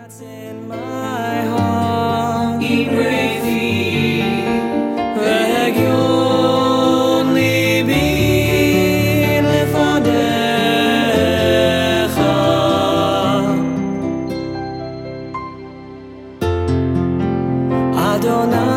That's in my heart. Region libi lefanecha. Adonai.